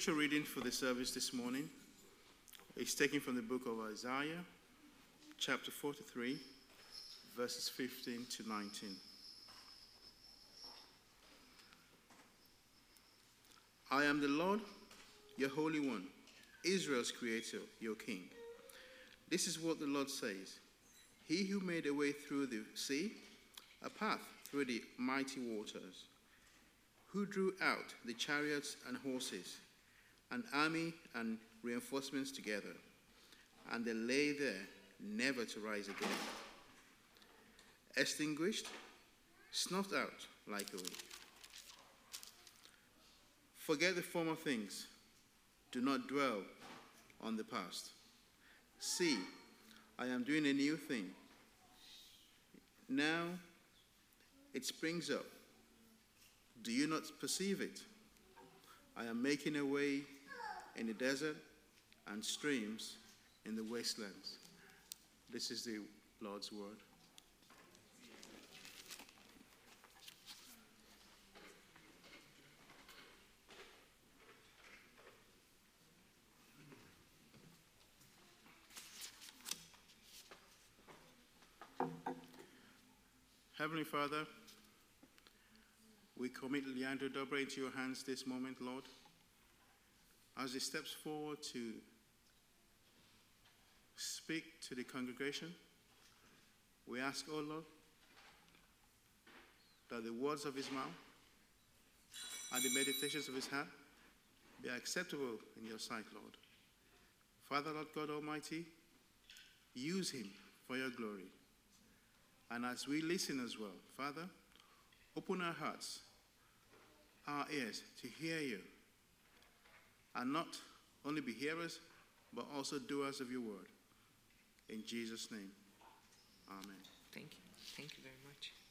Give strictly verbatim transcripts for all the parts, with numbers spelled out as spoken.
scripture reading for the service this morning is taken from the book of Isaiah, chapter forty-three, verses fifteen to nineteen. I am the Lord, your Holy One, Israel's Creator, your King. This is what the Lord says. He who made a way through the sea, a path through the mighty waters, who drew out the chariots and horses, an army and reinforcements together, and they lay there, never to rise again. Extinguished, snuffed out like a wind. Forget the former things. Do not dwell on the past. See, I am doing a new thing. Now it springs up. Do you not perceive it? I am making a way in the desert and streams in the wastelands. This is the Lord's word. Heavenly Father, we commit Leandro Dobre into your hands this moment, Lord. As he steps forward to speak to the congregation, we ask, oh Lord, that the words of his mouth and the meditations of his heart be acceptable in your sight, Lord. Father, Lord God Almighty, use him for your glory. And as we listen as well, Father, open our hearts, our ears to hear you, and not only be hearers, but also doers of your word. In Jesus' name, amen. Thank you. Thank you very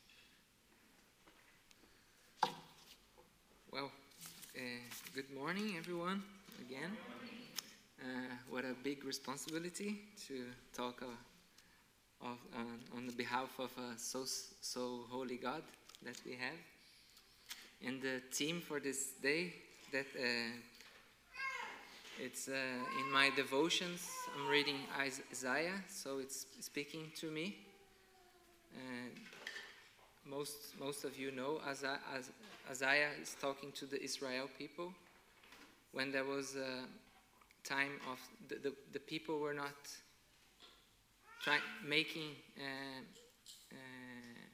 much. Well, uh, good morning, everyone, again. Uh, what a big responsibility to talk uh, Of, uh, on the behalf of a so so holy God that we have. And the theme for this day, that uh, it's uh, in my devotions, I'm reading Isaiah, so it's speaking to me. Uh, most most of you know Isaiah is talking to the Israel people when there was a time of the, the, the people were not Try, making uh, uh,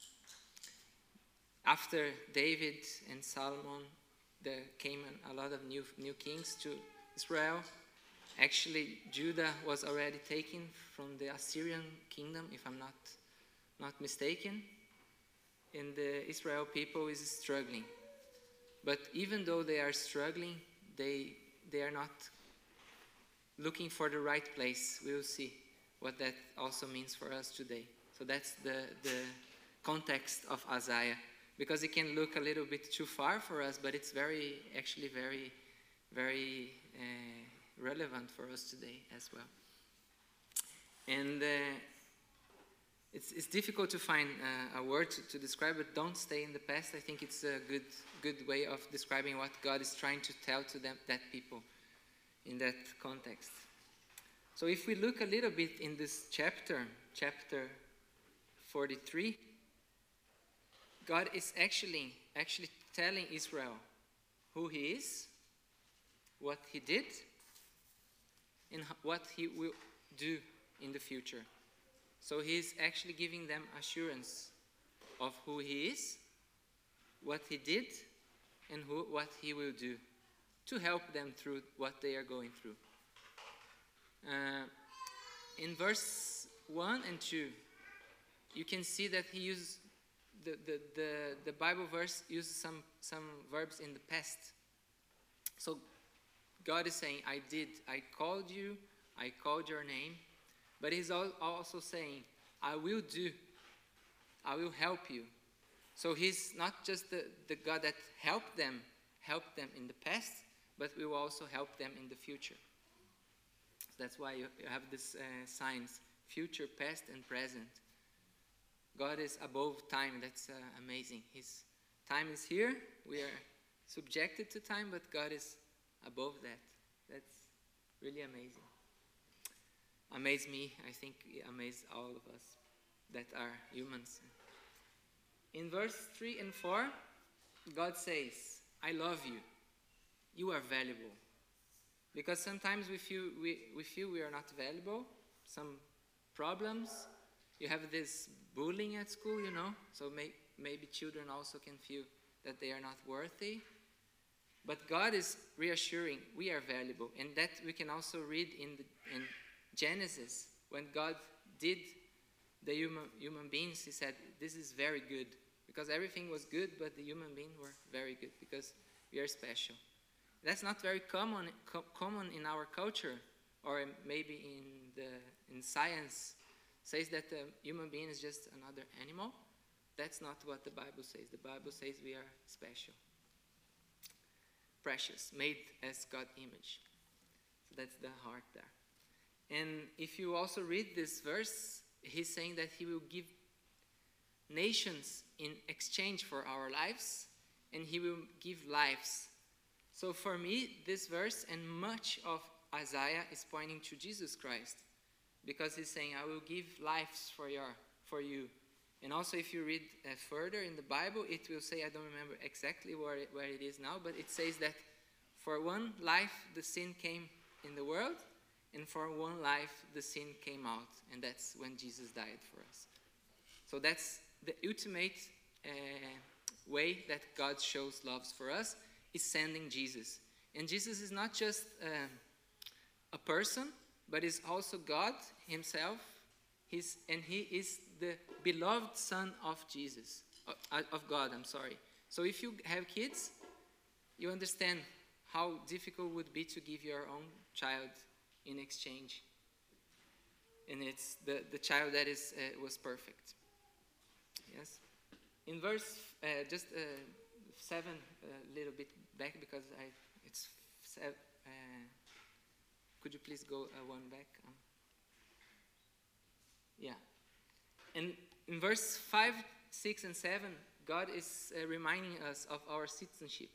after David and Solomon, there came a lot of new new kings to Israel. Actually, Judah was already taken from the Assyrian kingdom, if I'm not not mistaken, and the Israel people is struggling. But even though they are struggling, they they are not looking for the right place. We will see what that also means for us today. So that's the, the context of Isaiah, because it can look a little bit too far for us, but it's very, actually very, very uh, relevant for us today as well. And uh, it's, it's difficult to find uh, a word to, to describe it. Don't stay in the past. I think it's a good, good way of describing what God is trying to tell to them, that people in that context. So if we look a little bit in this chapter, chapter forty-three, God is actually, actually telling Israel who he is, what he did, and what he will do in the future. So he's actually giving them assurance of who he is, what he did, and who, what he will do to help them through what they are going through. Uh, in verse one and two, you can see that he uses the, the, the, the Bible verse uses some, some verbs in the past. So God is saying, I did, I called you, I called your name, but he's also saying, I will do, I will help you. So he's not just the, the God that helped them, helped them in the past, but will also help them in the future. That's why you have these uh, signs, future, past, and present. God is above time. That's uh, amazing. His time is here. We are subjected to time, but God is above that. That's really amazing. Amaze me, I think it amazes all of us that are humans. In verse three and four, God says, I love you. You are valuable. Because sometimes we feel we, we feel we are not valuable. Some problems. You have this bullying at school, you know. So may, maybe children also can feel that they are not worthy. But God is reassuring we are valuable. And that we can also read in, the, in Genesis. When God did the human, human beings, he said, this is very good. Because everything was good, but the human beings were very good. Because we are special. That's not very common, co common in our culture, or maybe in the in science, says that the human being is just another animal. That's not what the Bible says. The Bible says we are special, precious, made as God's image. So that's the heart there. And if you also read this verse, he's saying that he will give nations in exchange for our lives, and he will give lives. So for me, this verse and much of Isaiah is pointing to Jesus Christ, because he's saying, I will give lives for, your, for you. And also if you read uh, further in the Bible, it will say, I don't remember exactly where it, where it is now, but it says that for one life the sin came in the world, and for one life the sin came out. And that's when Jesus died for us. So that's the ultimate uh, way that God shows love for us, is sending Jesus. And Jesus is not just uh, a person, but is also God himself. He's, and he is the beloved Son of Jesus, of, of God, I'm sorry. So if you have kids, you understand how difficult it would be to give your own child in exchange. And it's the, the child that is, uh, was perfect. Yes? In verse, uh, just uh, seven, a uh, little bit back, because I, it's, uh, could you please go uh, one back? Um, yeah. And in verse five, six, and seven, God is uh, reminding us of our citizenship.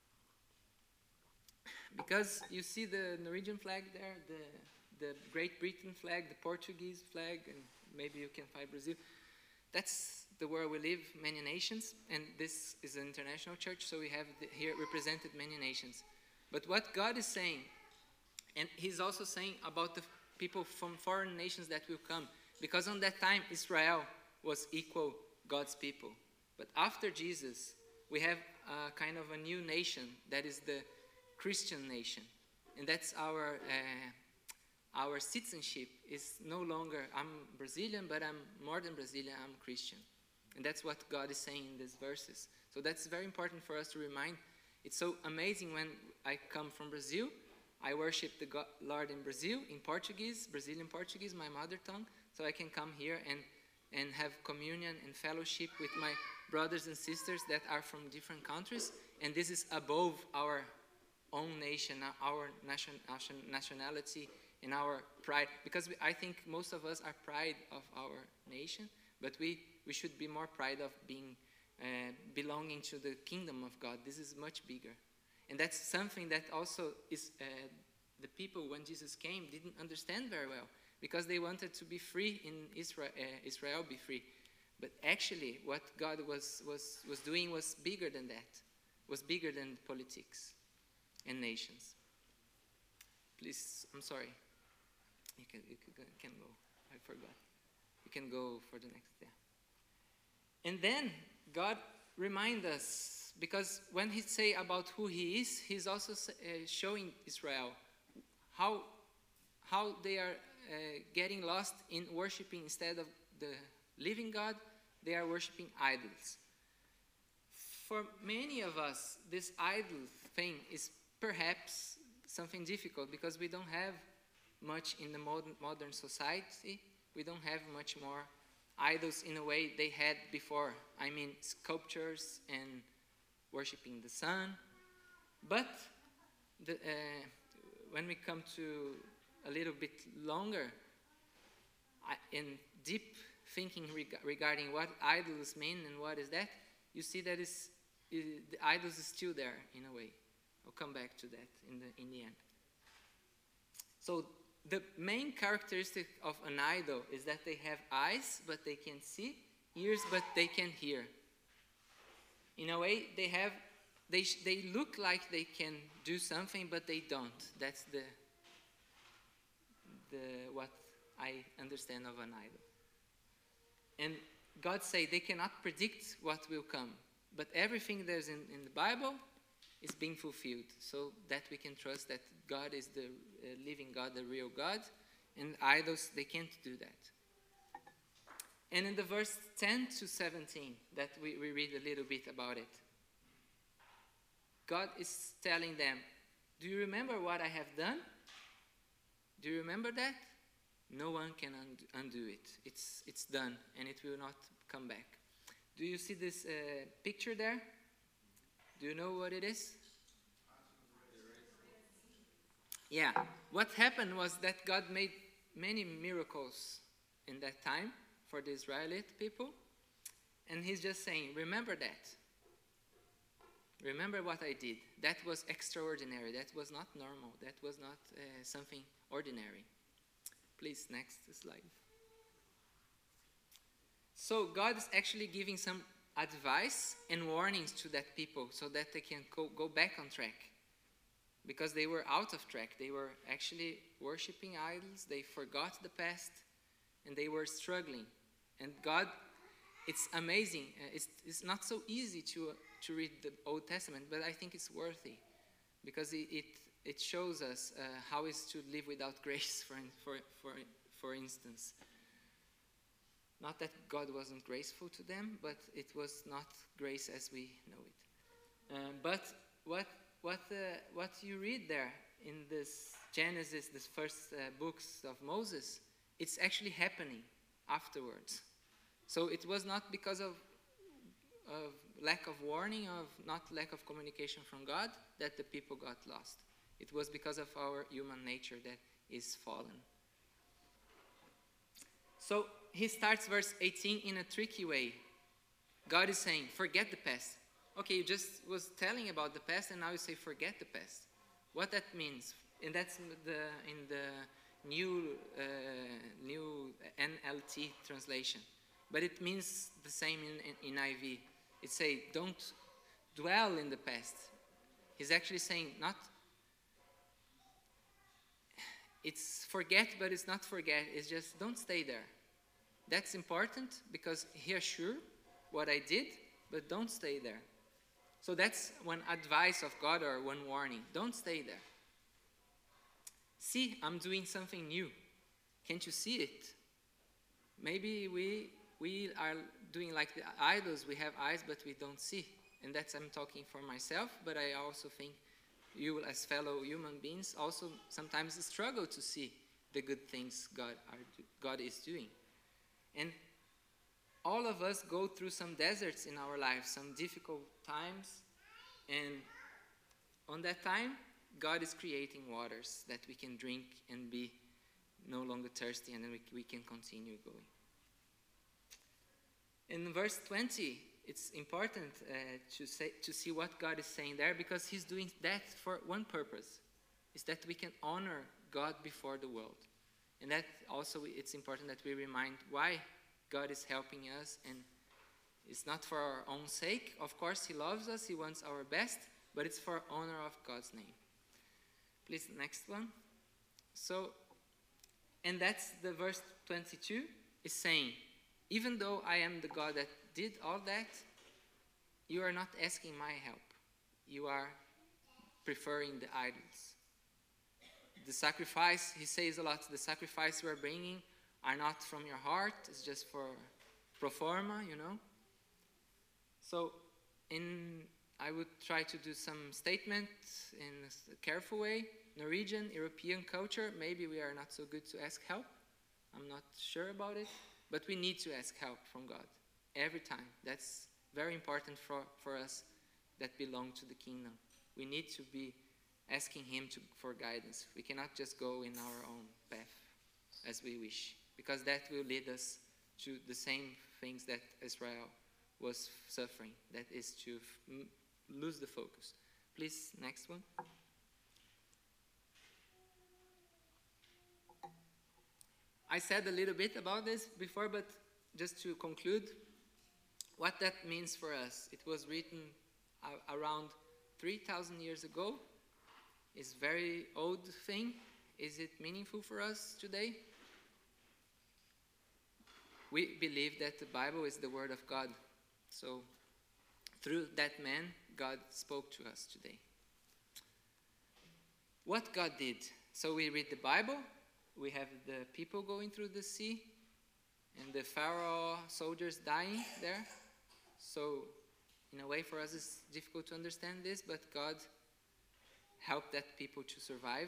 Because you see the Norwegian flag there, the, the Great Britain flag, the Portuguese flag, and maybe you can find Brazil. That's the world we live, many nations, and this is an international church, so we have the, here represented many nations. But what God is saying, and he's also saying about the people from foreign nations that will come, because on that time Israel was equal God's people. But after Jesus, we have a kind of a new nation that is the Christian nation, and that's our uh, our citizenship is no longer I'm Brazilian, but I'm more than Brazilian, I'm Christian. And that's what God is saying in these verses. So that's very important for us to remind. It's so amazing when I come from Brazil. I worship the God, Lord in Brazil, in Portuguese, Brazilian Portuguese, my mother tongue. So I can come here and, and have communion and fellowship with my brothers and sisters that are from different countries. And this is above our own nation, our nation, nationality, and our pride. Because we, I think most of us are proud of our nation, but we We should be more proud of being uh, belonging to the kingdom of God. This is much bigger. And that's something that also is uh, the people, when Jesus came, didn't understand very well. Because they wanted to be free in Israel, uh, Israel be free. But actually, what God was, was, was doing was bigger than that. Was bigger than politics and nations. Please, I'm sorry. You can, you can go. I forgot. You can go for the next, yeah. And then God reminds us, because when he say about who he is, he's also uh, showing Israel how, how they are uh, getting lost in worshiping instead of the living God, they are worshiping idols. For many of us, this idol thing is perhaps something difficult because we don't have much in the modern, modern society. We don't have much more idols in a way they had before. I mean, sculptures and worshiping the sun. But the, uh, when we come to a little bit longer, I, in deep thinking reg regarding what idols mean and what is that, you see that is, is, the idols is still there in a way. I'll come back to that in the, in the end. So the main characteristic of an idol is that they have eyes, but they can see, ears, but they can hear. In a way, they have, they, sh- they look like they can do something, but they don't. That's the, the what I understand of an idol. And God say they cannot predict what will come, but everything there's in, in the Bible is being fulfilled, so that we can trust that God is the uh, living God, the real God, and idols, they can't do that. And in the verse ten to seventeen, that we, we read a little bit about it, God is telling them, do you remember what I have done? Do you remember that? No one can undo, undo it. It's, it's done, and it will not come back. Do you see this uh, picture there? Do you know what it is? Yeah. What happened was that God made many miracles in that time for the Israelite people. And he's just saying, remember that. Remember what I did. That was extraordinary. That was not normal. That was not uh, something ordinary. Please, next slide. So God is actually giving some advice and warnings to that people so that they can go, go back on track. Because they were out of track. They were actually worshiping idols. They forgot the past. And they were struggling. And God, it's amazing. Uh, it's, it's not so easy to, uh, to read the Old Testament, but I think it's worthy. Because it, it, it shows us uh, how is to live without grace, for, for, for, for instance. Not that God wasn't graceful to them, but it was not grace as we know it. Uh, but what what uh, what you read there in this Genesis, this first uh, books of Moses, it's actually happening afterwards. So it was not because of of lack of warning, of not lack of communication from God, that the people got lost. It was because of our human nature that is fallen. So he starts verse eighteen in a tricky way. God is saying, forget the past. Okay, you just was telling about the past, and now you say forget the past. What that means, and that's the in the new uh, new N L T translation, but it means the same in, in, in I V. It say don't dwell in the past. He's actually saying not. It's forget, but it's not forget. It's just don't stay there. That's important because he assured what I did, but don't stay there. So that's one advice of God or one warning. Don't stay there. See, I'm doing something new. Can't you see it? Maybe we we are doing like the idols. We have eyes, but we don't see. And that's, I'm talking for myself, but I also think you as fellow human beings also sometimes struggle to see the good things God, are, God is doing. And all of us go through some deserts in our lives, some difficult times. And on that time, God is creating waters that we can drink and be no longer thirsty, and then we, we can continue going. In verse twenty, it's important uh, to, say, to see what God is saying there, because he's doing that for one purpose, is that we can honor God before the world. And that also, it's important that we remind why God is helping us, and it's not for our own sake. Of course, he loves us, he wants our best, but it's for honor of God's name. Please, next one. So, and that's the verse twenty-two is saying, even though I am the God that did all that, you are not asking my help. You are preferring the idols. The sacrifice, he says a lot, the sacrifice you are bringing are not from your heart. It's just for pro forma, you know. So in, I would try to do some statement in a careful way. Norwegian, European culture, maybe we are not so good to ask help. I'm not sure about it. But we need to ask help from God every time. That's very important for, for us that belong to the kingdom. We need to be asking him to, for guidance. We cannot just go in our own path as we wish, because that will lead us to the same things that Israel was suffering, that is to f- lose the focus. Please, next one. I said a little bit about this before, but just to conclude, what that means for us. It was written uh, around three thousand years ago. It's a very old thing. Is it meaningful for us today? We believe that the Bible is the Word of God. So, through that man, God spoke to us today. What God did. So we read the Bible. We have the people going through the sea. And the Pharaoh soldiers dying there. So, in a way for us it's difficult to understand this, but God helped that people to survive.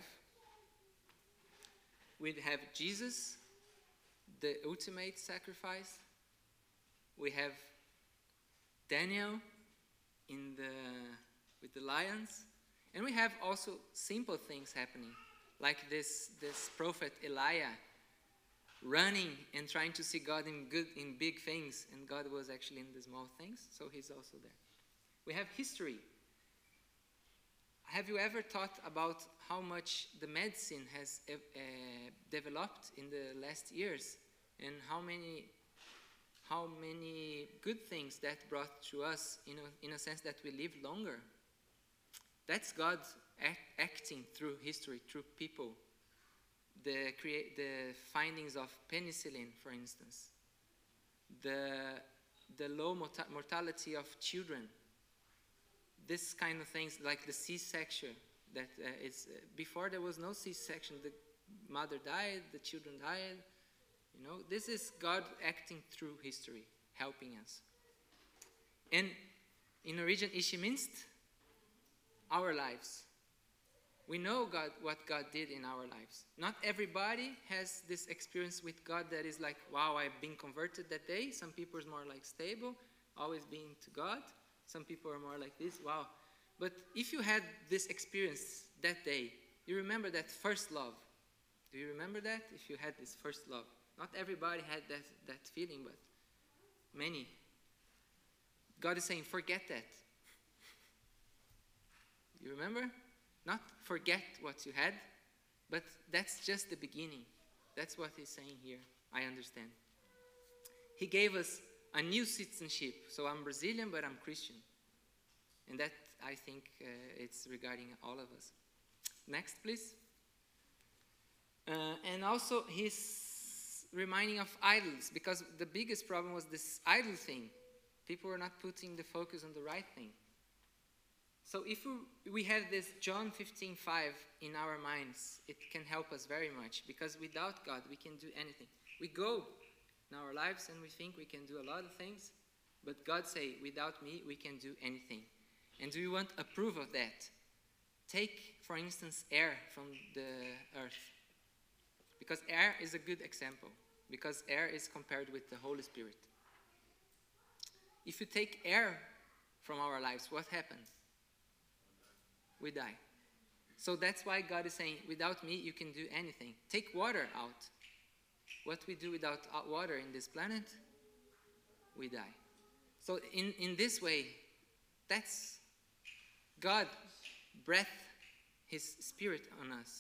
We have Jesus, the ultimate sacrifice. We have Daniel in the, with the lions. And we have also simple things happening, like this, this prophet Elijah running and trying to see God in good, in big things, and God was actually in the small things, so he's also there. We have history. Have you ever thought about how much the medicine has uh, developed in the last years, and how many, how many good things that brought to us, in a, in a sense that we live longer? That's God act, acting through history, through people. The, create, the findings of penicillin, for instance. The, the low morta mortality of children. This kind of things, like the C-section. That uh, it's, uh, before there was no C-section. The mother died, the children died. You know, this is God acting through history, helping us. And in Norwegian, ikke minst, our lives. We know God, what God did in our lives. Not everybody has this experience with God that is like, wow, I've been converted that day. Some people are more like stable, always being to God. Some people are more like this, wow. But if you had this experience that day, you remember that first love. Do you remember that? If you had this first love. Not everybody had that, that feeling, but many. God is saying, forget that. You remember? Not forget what you had, but that's just the beginning. That's what he's saying here. I understand. He gave us a new citizenship. So I'm Brazilian, but I'm Christian. And that, I think, uh, it's regarding all of us. Next, please. Uh, and also, he's reminding of idols, because the biggest problem was this idol thing. People were not putting the focus on the right thing. So if we, we have this John fifteen five in our minds, it can help us very much, because without God we can do anything. We go in our lives and we think we can do a lot of things, but God say, without me we can do anything. And do you want a proof of that? Take, for instance, air from the earth. Because air is a good example, because air is compared with the Holy Spirit. If you take air from our lives, what happens? We die. So that's why God is saying, without me, you can do anything. Take water out. What we do without water in this planet, we die. So in, in this way, that's God breathed his spirit on us.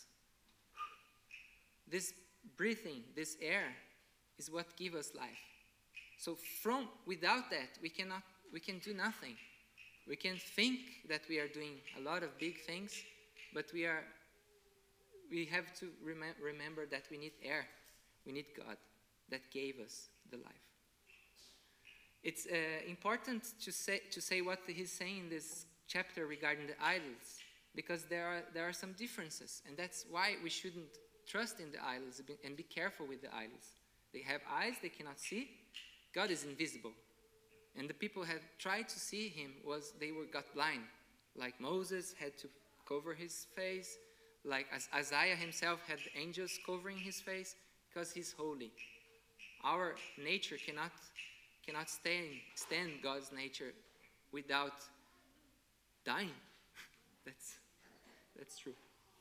This breathing, this air, is what gives us life. So from without that, we cannot, we can do nothing. We can think that we are doing a lot of big things, but we are, we have to rem remember that we need air. We need God that gave us the life. It's uh, important to say, to say what he's saying in this chapter regarding the idols, because there are, there are some differences, and that's why we shouldn't trust in the idols and be careful with the idols. They have eyes, they cannot see. God is invisible. And the people had tried to see him, was they were got blind. Like Moses had to cover his face, like as Isaiah himself had the angels covering his face, because he's holy. Our nature cannot, cannot stand, stand God's nature without dying. that's, that's true.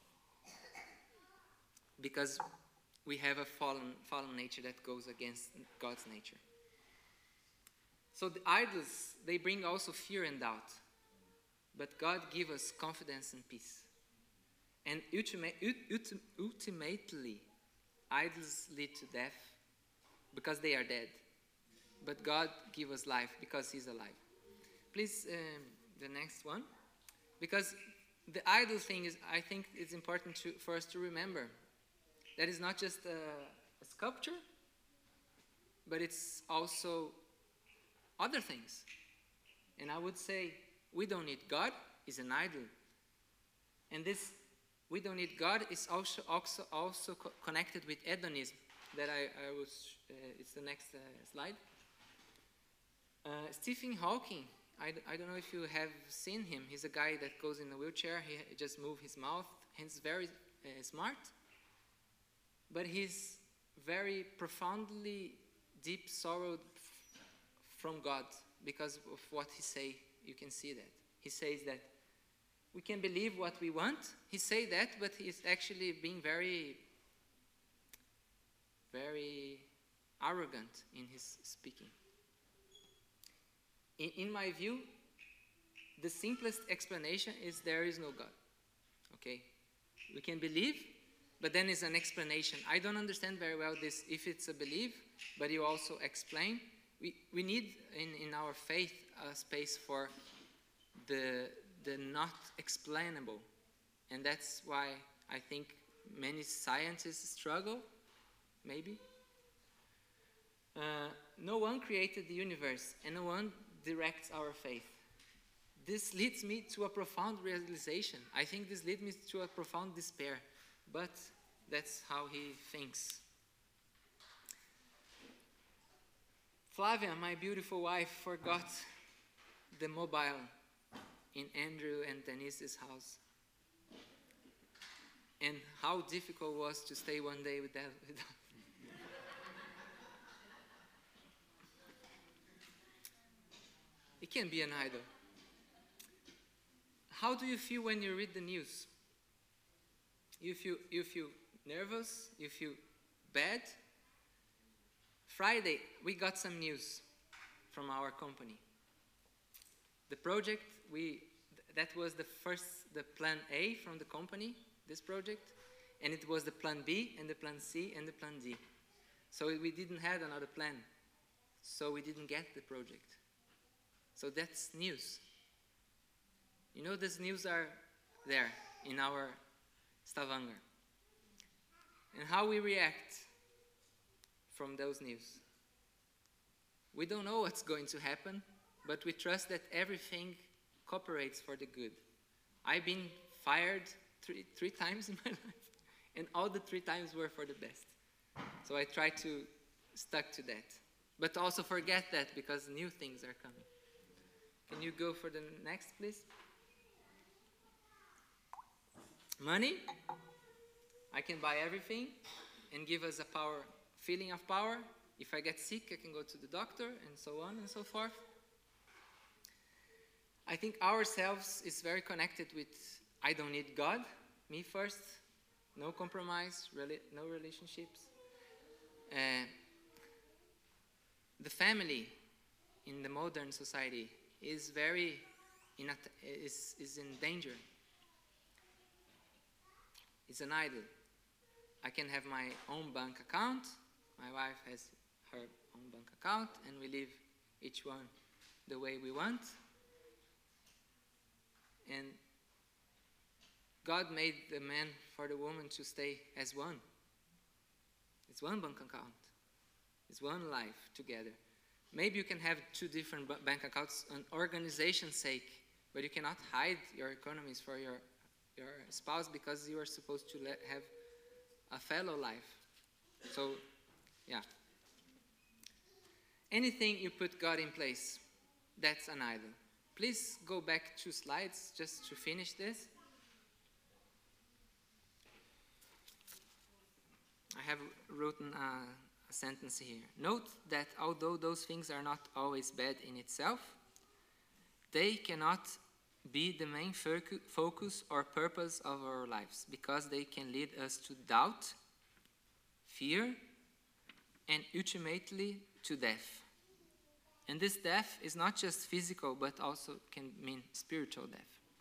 Because we have a fallen, fallen nature that goes against God's nature. So the idols, they bring also fear and doubt. but God gives us confidence and peace. And ultima- ut- ultimately, idols lead to death because they are dead. But God gives us life because He's alive. Please, um, the next one. Because the idol thing is, I think it's important to, for us to remember that it's not just a, a sculpture, but it's also other things. And I would say, we don't need God, is an idol. And this, we don't need God, is also also, also co- connected with hedonism. That I, I was, uh, it's the next uh, slide. Uh, Stephen Hawking, I, d- I don't know if you have seen him. He's a guy that goes in a wheelchair. He just moves his mouth. He's very uh, smart. But he's very profoundly deep sorrowed f- from God because of what he say. You can see that. He says that we can believe what we want. He say that, but he's actually being very, very arrogant in his speaking. In, in my view, the simplest explanation is there is no God. Okay? We can believe, but then it's an explanation. I don't understand very well this, if it's a belief, but you also explain. We, we need in, in our faith a space for the, the not explainable. And that's why I think many scientists struggle, maybe. Uh, no one created the universe, and no one directs our faith. This leads me to a profound realization. I think this leads me to a profound despair, but that's how he thinks. Flavia, my beautiful wife, forgot the mobile in Andrew and Denise's house. And how difficult it was to stay one day with that. Without It can be an idol. How do you feel when you read the news? You feel, you feel nervous? You feel bad? Friday, we got some news from our company. The project, we that was the first, the plan A from the company, this project, and it was the plan B and the plan C and the plan D. So we didn't have another plan. So we didn't get the project. So that's news. You know, these news are there in our Stavanger. And how we react from those news. We don't know what's going to happen, but we trust that everything cooperates for the good. I've been fired three, three times in my life, and all the three times were for the best. So I try to stick to that. But also forget that because new things are coming. Can you go for the next, please? Money. I can buy everything and give us a power, feeling of power. If I get sick, I can go to the doctor and so on and so forth. I think ourselves is very connected with I don't need God, me first, no compromise, really, no relationships. Uh, the family in the modern society is very in a, is, is in danger. It's an idol. I can have my own bank account, my wife has her own bank account, and we live each one the way we want. And God made the man for the woman to stay as one. It's one bank account. It's one life together. Maybe you can have two different bank accounts on organization's sake, but you cannot hide your economies for your, your spouse because you are supposed to let, have a fellow life. So, yeah. Anything you put God in place, that's an idol. Please go back two slides just to finish this. I have written a A sentence here. Note that although those things are not always bad in itself, they cannot be the main focus or purpose of our lives because they can lead us to doubt, fear, and ultimately to death. And this death is not just physical, but also can mean spiritual death.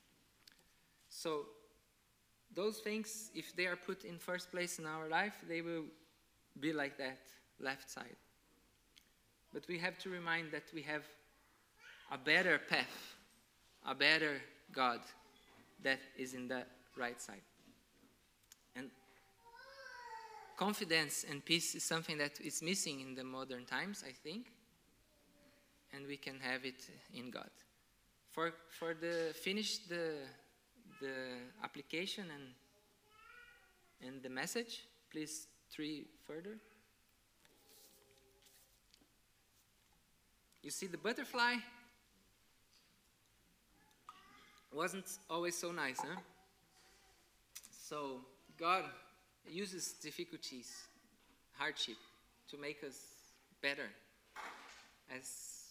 So those things, if they are put in first place in our life, they will be like that left side. But we have to remind that we have a better path, a better God that is in the right side. And confidence and peace is something that is missing in the modern times, I think, and we can have it in God. For for the finish the the application and and the message, please three further. You see the butterfly wasn't always so nice, huh? So God uses difficulties, hardship, to make us better. As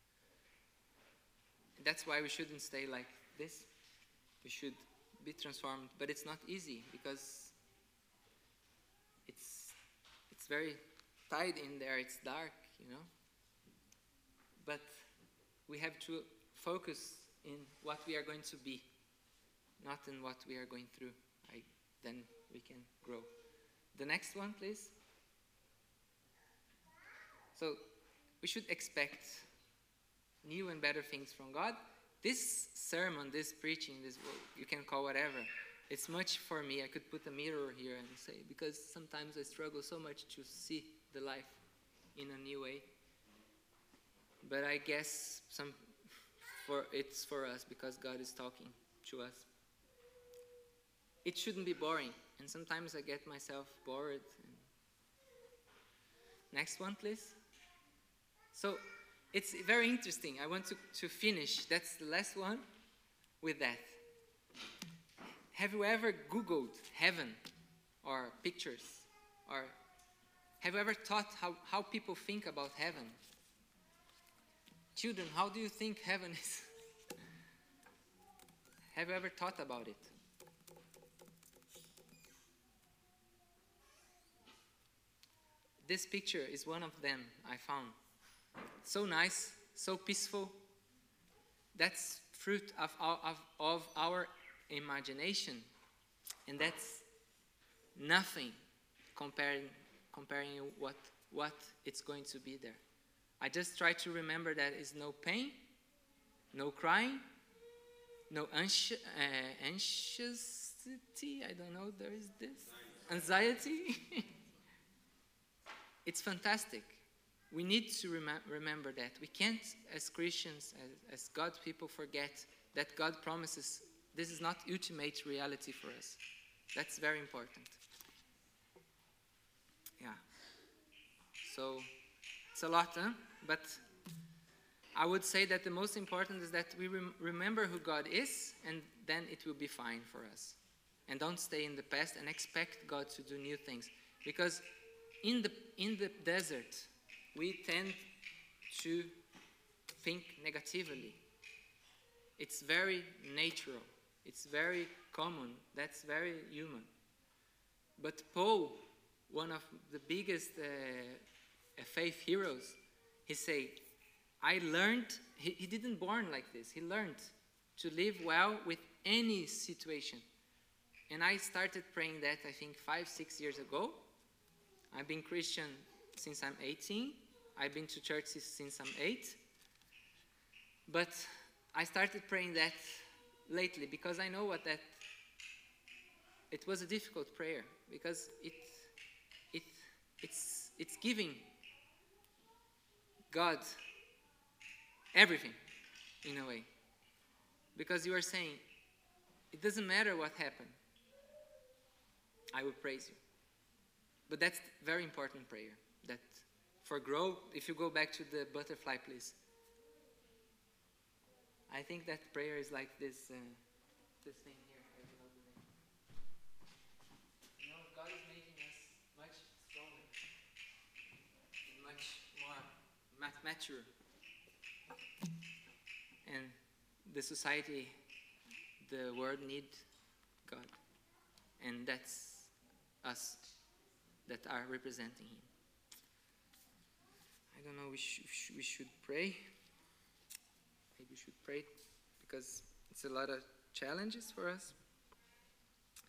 that's why we shouldn't stay like this. We should be transformed, but it's not easy because it's it's very tight in there. It's dark, you know. But we have to focus in what we are going to be, not in what we are going through. I, then we can grow. The next one, please. So we should expect new and better things from God. This sermon, this preaching, this you can call whatever, it's much for me. I could put a mirror here and say, because sometimes I struggle so much to see the life in a new way. But I guess some for it's for us because God is talking to us. It shouldn't be boring, and sometimes I get myself bored. Next one, please. So it's very interesting. I want to, to finish, that's the last one, with that. Have you ever Googled heaven or pictures? Or have you ever thought how, how people think about heaven? Children, how do you think heaven is? Have you ever thought about it? This picture is one of them I found. So nice, so peaceful. That's fruit of our, of, of our imagination. And that's nothing comparing, comparing what, what it's going to be there. I just try to remember that is no pain, no crying, no anxi- uh, anxiety, I don't know, there is this, anxiety. It's fantastic. We need to rem- remember that. We can't, as Christians, as, as God's people, forget that God promises this is not ultimate reality for us. That's very important. Yeah. So, it's a lot, huh? But I would say that the most important is that we rem- remember who God is, and then it will be fine for us. And don't stay in the past and expect God to do new things. Because in the in the desert, we tend to think negatively. It's very natural. It's very common. That's very human. But Paul, one of the biggest uh, faith heroes, he said, I learned, he, he didn't born like this. He learned to live well with any situation. And I started praying that, I think, five, six years ago. I've been Christian since I'm eighteen. I've been to church since I'm eight. But I started praying that lately because I know what that, it was a difficult prayer because it, it, it's, it's giving God everything in a way. Because you are saying, it doesn't matter what happened, I will praise you. But that's very important prayer. That for grow, if you go back to the butterfly, please. I think that prayer is like this, uh, this thing here. I don't know the name. You know, God is making us much stronger and much more mat- mature. And the society, the world need God. And that's us that are representing Him. I don't know, we, sh- we should pray. Maybe we should pray because it's a lot of challenges for us.